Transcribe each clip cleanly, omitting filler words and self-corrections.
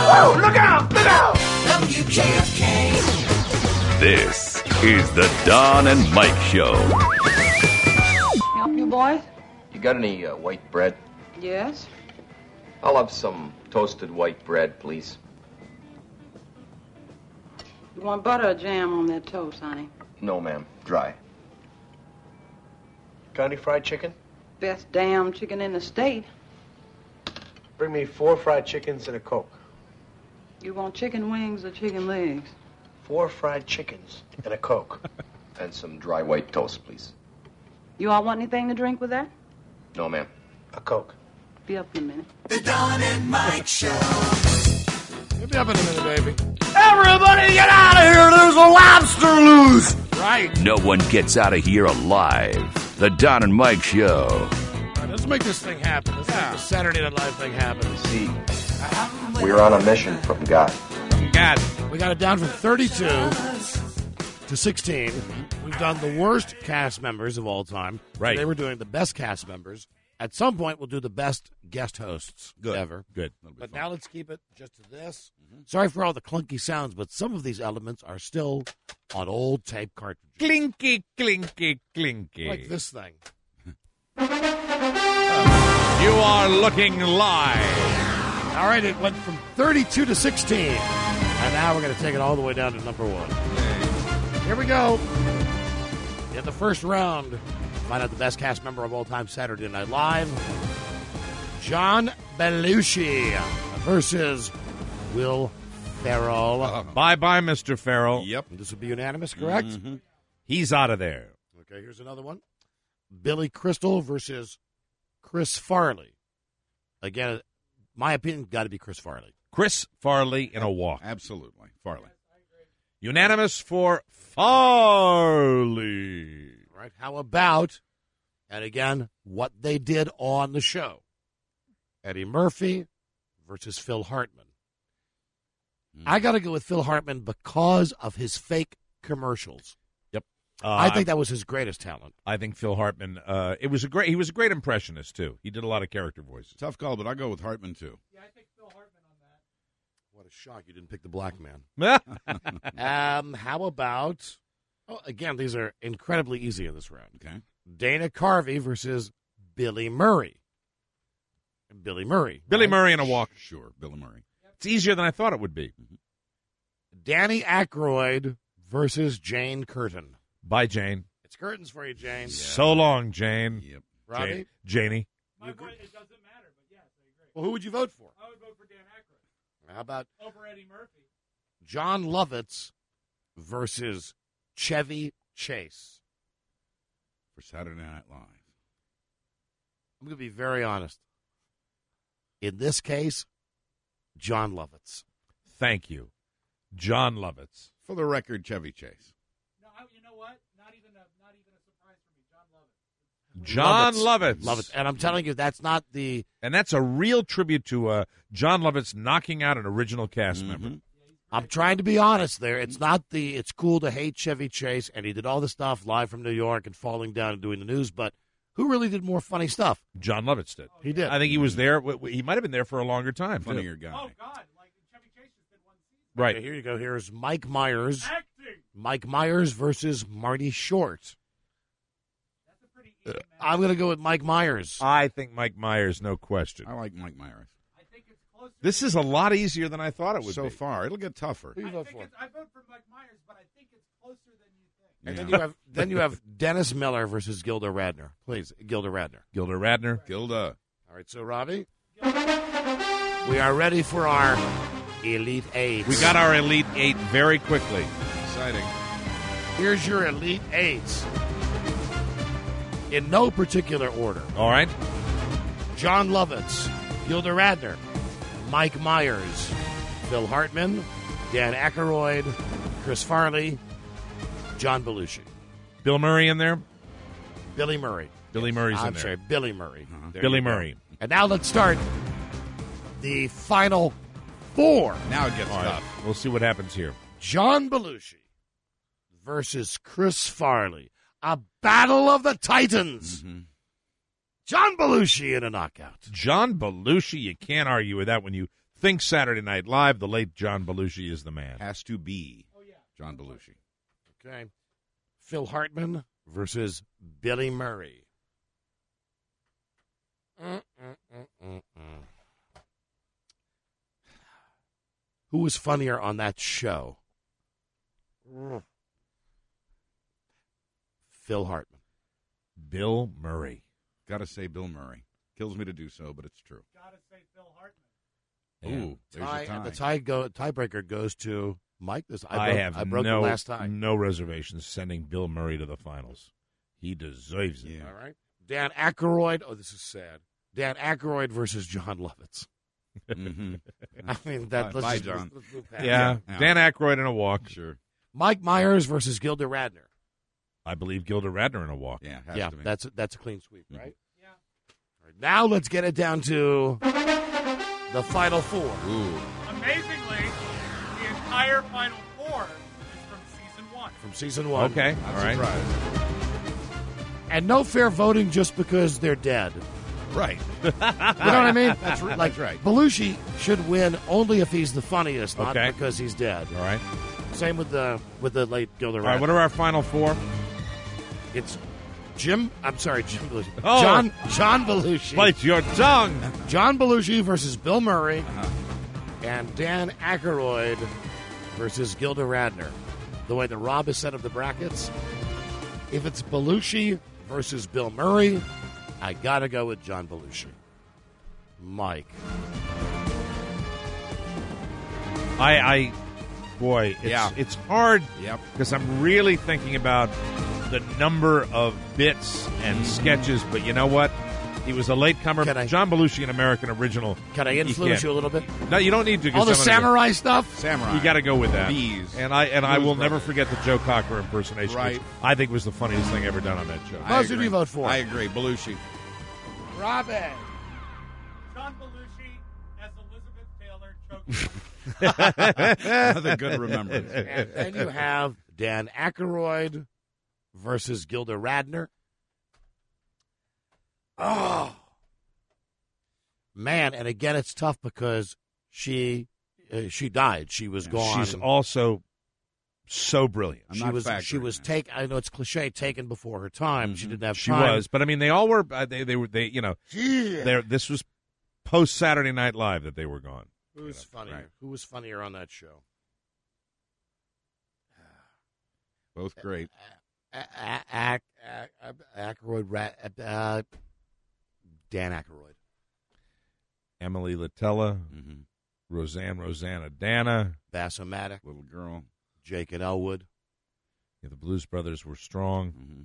Whoa, look out! Look out! WKRK. This is the Don and Mike Show. Help you, boys? You got any white bread? Yes. I'll have some toasted white bread, please. You want butter or jam on that toast, honey? No, ma'am. Dry. Got any fried chicken? Best damn chicken in the state. Bring me 4 fried chickens and a Coke. You want chicken wings or chicken legs? 4 fried chickens and a Coke. And some dry white toast, please. You all want anything to drink with that? No, ma'am. A Coke. Be up in a minute. The Don and Mike Show. You'll be up in a minute, baby. Everybody get out of here! There's a lobster loose! Right. No one gets out of here alive. The Don and Mike Show. All right, let's make this thing happen. Let's make the Saturday Night Live thing happen. See, we're on a mission from God. God. We got it down from 32 to 16. We've done the worst cast members of all time. Right. Today we're doing the best cast members. At some point, we'll do the best guest hosts ever. Good. But now let's keep it just to this. Sorry for all the clunky sounds, but some of these elements are still on old tape cartridges. Clinky, clinky, clinky. Like this thing. You are looking live. All right, it went from 32 to 16. And now we're going to take it all the way down to number 1. Here we go. In the first round, find out the best cast member of all time, Saturday Night Live. John Belushi versus Will Ferrell. Bye-bye, Mr. Farrell. Yep. This would be unanimous, correct? Mm-hmm. He's out of there. Okay, here's another one. Billy Crystal versus Chris Farley. Again, my opinion, got to be Chris Farley. Chris Farley in a walk. Absolutely. Farley. Unanimous for Farley. Right? How about, and again, what they did on the show? Eddie Murphy versus Phil Hartman. I got to go with Phil Hartman because of his fake commercials. Yep. I think that was his greatest talent. I think Phil Hartman. He was a great impressionist too. He did a lot of character voices. Tough call, but I go with Hartman too. Yeah, I think Phil Hartman on that. What a shock you didn't pick the black man. How about, again, these are incredibly easy in this round. Okay. Dana Carvey versus Billy Murray. Billy Murray. Billy right? Murray in a walk. Sure, Billy Murray. It's easier than I thought it would be. Danny Aykroyd versus Jane Curtin. Bye, Jane. It's curtains for you, Jane. So long, Jane. Yep. Robbie? Janie. My vote, it doesn't matter, but yes, I agree. Well, who would you vote for? I would vote for Dan Aykroyd. How about Over Eddie Murphy. John Lovitz versus Chevy Chase? For Saturday Night Live. I'm going to be very honest. In this case, John Lovitz. Thank you. John Lovitz. For the record, Chevy Chase. No, you know what? Not even a surprise for me. John Lovitz. John Lovitz. Lovitz. And I'm telling you, that's not the... And that's a real tribute to John Lovitz knocking out an original cast member. I'm trying to be honest there. It's not the... It's cool to hate Chevy Chase, and he did all the stuff live from New York and falling down and doing the news, but who really did more funny stuff? John Lovitz did. He did. I think he was there. He might have been there for a longer time. too. Funnier guy. Oh, God. Like, Chevy Chase has been one season. Right. Okay, here you go. Here's Mike Myers. Acting. Mike Myers versus Marty Short. That's a pretty easy match. I'm going to go with Mike Myers. I think Mike Myers, no question. I like Mike Myers. I think it's closer. This is a lot easier than I thought it would So be. far, it'll get tougher. Who you vote for? I vote for Mike Myers, but I think it's closer than you think. And Yeah. then you have Dennis Miller versus Gilda Radner. Please, Gilda Radner. Gilda Radner. Gilda. All right, so Robbie, we are ready for our Elite Eight. We got our Elite Eight very quickly. Exciting. Here's your Elite Eights. In no particular order. All right. John Lovitz, Gilda Radner, Mike Myers, Phil Hartman, Dan Aykroyd, Chris Farley, John Belushi, Bill Murray in there. Billy Murray. Billy Murray's in I'm there. sorry, Billy Murray. There Billy you go. Murray. And now let's start the final four. Now it gets All right. tough. We'll see what happens here. John Belushi versus Chris Farley. A battle of the Titans. John Belushi in a knockout. John Belushi, you can't argue with that when you think Saturday Night Live. The late John Belushi is the man. Has to be John Belushi. Okay. Phil Hartman versus Billy Murray. Who was funnier on that show? Phil Hartman. Bill Murray. Got to say Bill Murray. Kills me to do so, but it's true. Gotta say Phil Hartman. Ooh, there's a tie. The tiebreaker goes to Mike. I broke the last tie. no reservations sending Bill Murray to the finals. He deserves it. Yeah. All right. Dan Aykroyd. Oh, this is sad. Dan Aykroyd versus John Lovitz. Mm-hmm. I mean, that. Bye, let's John. let's move past Yeah, that. Dan Aykroyd in a walk. Sure. Mike Myers versus Gilda Radner. I believe Gilda Radner in a walk. Yeah, has Yeah, to be. that's a clean sweep, right? Yeah. All right, now let's get it down to the final four. Ooh. Amazingly, the entire Final Four is from season 1. From season one. Okay, Not all right. surprised. And no fair voting just because they're dead. Right. You know what I mean? That's right. Like, That's right. Belushi should win only if he's the funniest, not Okay. because he's dead. All right. Same with the late Gilda Radner. All right, what are our final four? It's Jim Belushi. Oh. John Belushi. Bite your tongue. John Belushi versus Bill Murray. And Dan Aykroyd versus Gilda Radner. The way that Rob has set up the brackets, if it's Belushi versus Bill Murray, I got to go with John Belushi. Mike. Boy, Yeah. it's hard Yep. because I'm really thinking about the number of bits and sketches, but you know what? He was a latecomer. Can I- John Belushi, an American original. Can I influence you a little bit? No, you don't need to. 'cause All the I'm gonna go- samurai stuff? Samurai. You got to go with that. Bees. And I Blues will never Brothers. forget the Joe Cocker impersonation, Right. which I think was the funniest thing ever done on that show. I Buzz, who do agree. you vote for? I agree. Belushi. Robin. John Belushi as Elizabeth Taylor choking. Another good remembrance. And then you have Dan Aykroyd versus Gilda Radner. Oh. Man, and again, it's tough because she died. She was gone. She's also so brilliant. I'm not factoring She was that. taken. I know it's cliche, taken before her time. She didn't have She time. was, but I mean, they all were. They were. You know, this was post Saturday Night Live that they were gone. Who's funnier? right. Who was funnier on that show? Both great. Aykroyd, Dan Aykroyd. Emily Latella, Mm-hmm. Rosanna Dana, Bassomatic, Little girl. Jake and Elwood. Yeah, the Blues Brothers were strong. Mm-hmm.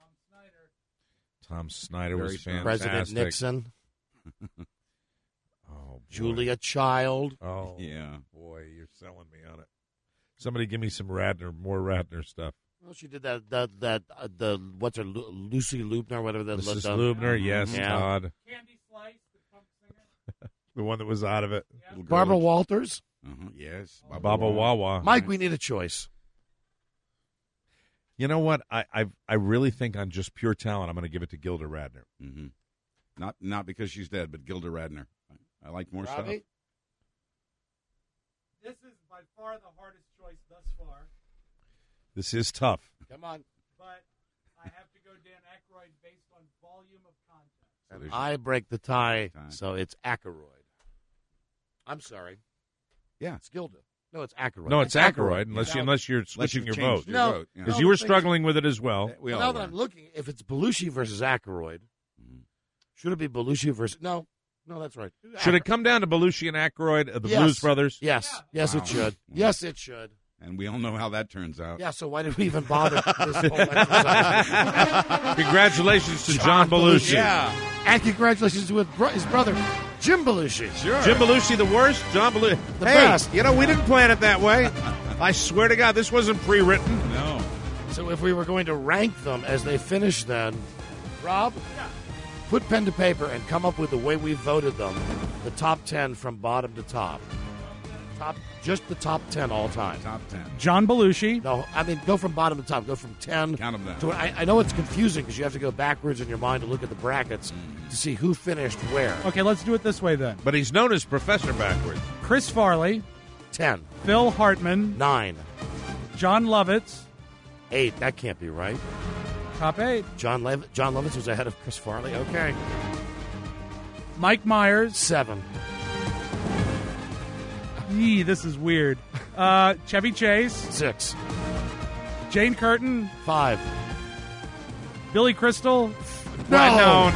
Tom Snyder Very was strong. fantastic. President Nixon, Oh, boy. Julia Child. Oh, Yeah. boy, you're selling me on it. Somebody give me some more Radner stuff. Well, she did the what's her Lucy Lubner, whatever that. Mrs. Lubner, yes, Yeah. Todd, Candy Slice, the punk singer. the one that was out of it. Little girl. Barbara Walters. Uh-huh. Yes. Baba Wawa. Mike, we need a choice. You know what? I really think on just pure talent, I'm going to give it to Gilda Radner. Mm-hmm. Not because she's dead, but Gilda Radner. I like more stuff. Robbie? This is by far the hardest choice thus far, This is tough. Come on. but I have to go Dan Aykroyd based on volume of content. So there's- I break the tie, Tie. so it's Aykroyd. I'm sorry. Yeah. It's Gilda. No, it's Aykroyd. No, it's Aykroyd, Yeah. unless you're switching your you've vote. changed No. vote. Yeah. Because No, you were the thing is- struggling with it as well. We Well, all now that were. I'm looking, if it's Belushi versus Aykroyd, should it be Belushi versus? No, that's right. Should it come down to Belushi and Aykroyd, the Yes. Blues Brothers? Yes, yes, Wow. it should. Yes, it should. And we all know how that turns out. Yeah. So why did we even bother this whole exercise? Congratulations to John Belushi. Yeah. And congratulations to his brother, Jim Belushi. Sure. Jim Belushi the worst, John Belushi. The hey, best. you know, we didn't plan it that way. I swear to God, this wasn't pre-written. No. So if we were going to rank them as they finish, then Rob, put pen to paper and come up with the way we voted them, the top 10 from bottom to top. Just the top 10 all time. Top 10. John Belushi. No, I mean, go from bottom to top. Go from 10. Count 'em down. To, I know it's confusing because you have to go backwards in your mind to look at the brackets to see who finished where. Okay, let's do it this way then. But he's known as Professor Backwards. Chris Farley, 10. Phil Hartman, 9. John Lovitz, 8. That can't be right. top 8. John Lovitz was ahead of Chris Farley. Okay. Mike Myers. 7. Yee, this is weird. Chevy Chase, 6. Jane Curtin, 5. Billy Crystal. No.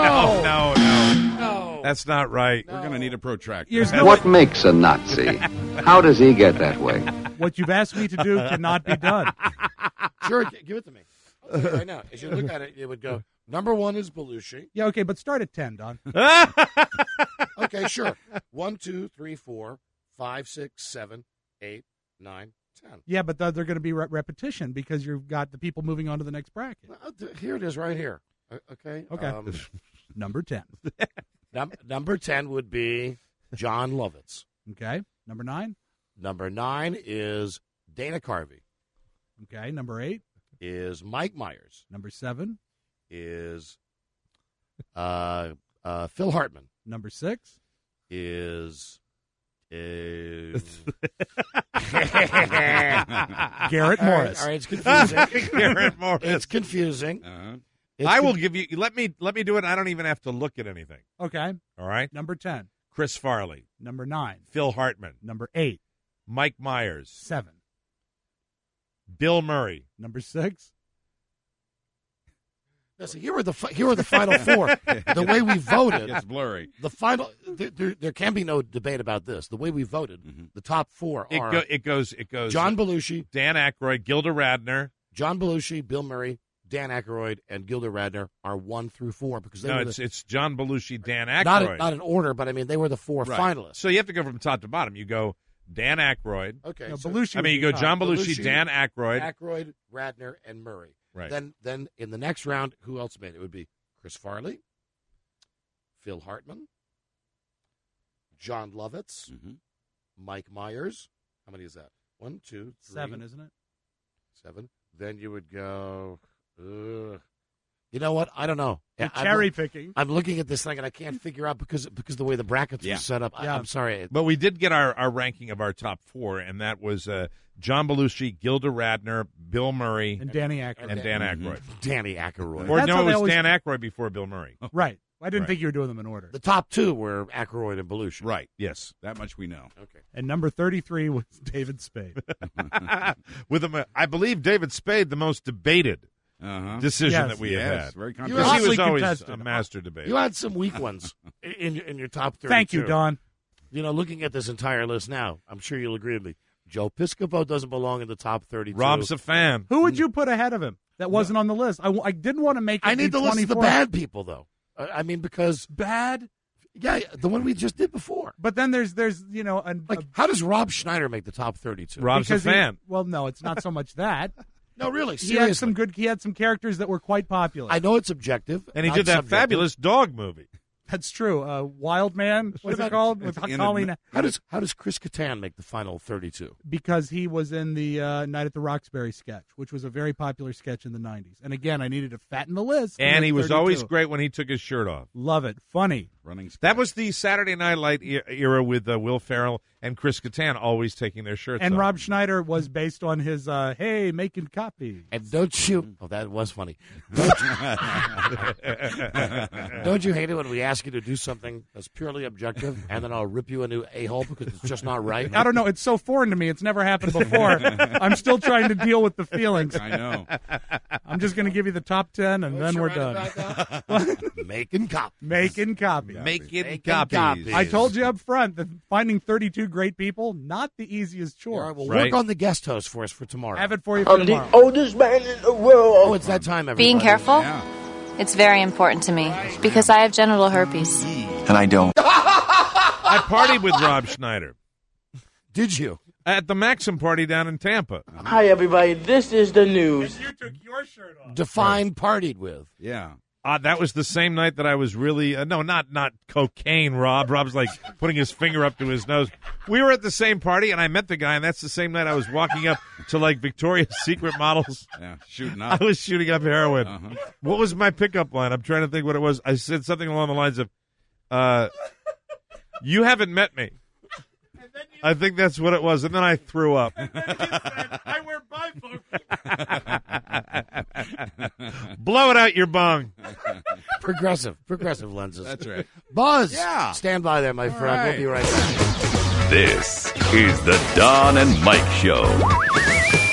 No. That's not right. We're going to need a protractor. Here's no What makes a Nazi? How does he get that way? what you've asked me to do cannot be done. Sure, give it to me. I'll tell you right now. As you look at it, it would go, number 1 is Belushi. Yeah, okay, but start at 10, Don. Okay, sure. 1, 2, 3, 4, 5, 6, 7, 8, 9, 10. Yeah, but they're going to be repetition because you've got the people moving on to the next bracket. Here it is right here. Okay? Okay. Number 10. Number 10 would be John Lovitz. Okay. Number 9. Number 9 is Dana Carvey. Okay. Number 8 is Mike Myers. Number 7 is Phil Hartman. Number 6 is Garrett Morris. All right, it's confusing. Garrett Morris. It's confusing. I will give you. Let me do it. I don't even have to look at anything. Okay. All right. Number 10. Chris Farley, Number 9. Phil Hartman, Number 8. Mike Myers, 7. Bill Murray. Number 6. Listen, here are the final 4. The way we voted, It's blurry. the final. There can be no debate about this. The way we voted, the top 4 are It goes. John Belushi, Dan Aykroyd, Gilda Radner. John Belushi, Bill Murray, Dan Aykroyd, and Gilda Radner are 1 through 4 because they No, were it's John Belushi, Dan Aykroyd. not in order, but I mean they were the 4 Right. finalists. So you have to go from top to bottom. You go Dan Aykroyd. Okay, No, so Belushi. I mean, you go John Belushi, Dan Aykroyd. Aykroyd, Radner, and Murray. Right. Then in the next round, who else made it? It would be Chris Farley, Phil Hartman, John Lovitz, Mike Myers. How many is that? 1, 2, 3. 7, isn't it? 7. Then you would go. You know what? I don't know. You're cherry picking. I'm looking at this thing and I can't figure out because the way the brackets were set up. Yeah. I'm sorry. But we did get our ranking of our top 4, and that was John Belushi, Gilda Radner, Bill Murray, And Danny Aykroyd. and Dan Aykroyd. Danny Aykroyd. Or That's how no, they it was always- Dan Aykroyd before Bill Murray. Right. I didn't Right. think you were doing them in order. The top 2 were Aykroyd and Belushi. Right. Yes. That much we know. Okay. And number 33 was David Spade. With him, I believe David Spade, the most debated decision Yes. that we have Yes, had. very Because controversial. he was Hotly always contested. a master debater. You had some weak ones in your top 32. Thank you, Don. You know, looking at this entire list now, I'm sure you'll agree with me. Joe Piscopo doesn't belong in the top 32. Rob's a fan. Who would you put ahead of him that wasn't on the list? I didn't want to make it I need be the list of the 24. bad people, though. I mean, because Bad? yeah, the one we just did before. But then there's How does Rob Schneider make the top 32? Rob's a because fan. well, no, it's not so much that. No, really, He seriously. had some characters that were quite popular. I know it's objective, And he not did that subjective. fabulous dog movie. That's true. Wild Man, what's it called? With It's in Colleen, How does Chris Kattan make the final 32? because he was in the Night at the Roxbury sketch, which was a very popular sketch in the 90s. And again, I needed to fatten the list. to And make he was 32. always great when he took his shirt off. Love it. Funny. Running That was the Saturday Night Light era with Will Ferrell and Chris Kattan always taking their shirts And off. Rob Schneider was based on his, hey, making copies. And don't you? Oh, that was funny. Don't you hate it when we ask you to do something that's purely objective, and then I'll rip you a new a-hole because it's just not right? I don't know. It's so foreign to me. It's never happened before. I'm still trying to deal with the feelings. I know. I'm just going to give you the top 10, and then we're done. Making copies. Making copies. Making copies. copies. I told you up front that finding 32 great people, not the easiest All chore. right, well, Right. work on the guest host for us for tomorrow. Have it for you for tomorrow. Oldest man in the world. Oh, it's that time, everybody. Being careful? Yeah. It's very important to me because I have genital herpes. And I don't. I partied with Rob Schneider Did you? at the Maxim party down in Tampa. Hi, everybody. This is the news. You took your shirt off. Define partied with. Yeah. That was the same night that I was really no, not cocaine. Rob's like putting his finger up to his nose. We were at the same party, and I met the guy, and that's the same night I was walking up to like Victoria's Secret models. Yeah, shooting up. I was shooting up heroin. What was my pickup line? I'm trying to think what it was. I said something along the lines of, "You haven't met me." I think that's what it was, and then I threw up. I wear bifocals. Blow it out your bung. Progressive lenses. That's right. Buzz, Yeah. stand by there, my friend. right. We'll be right back. This is the Don and Mike Show.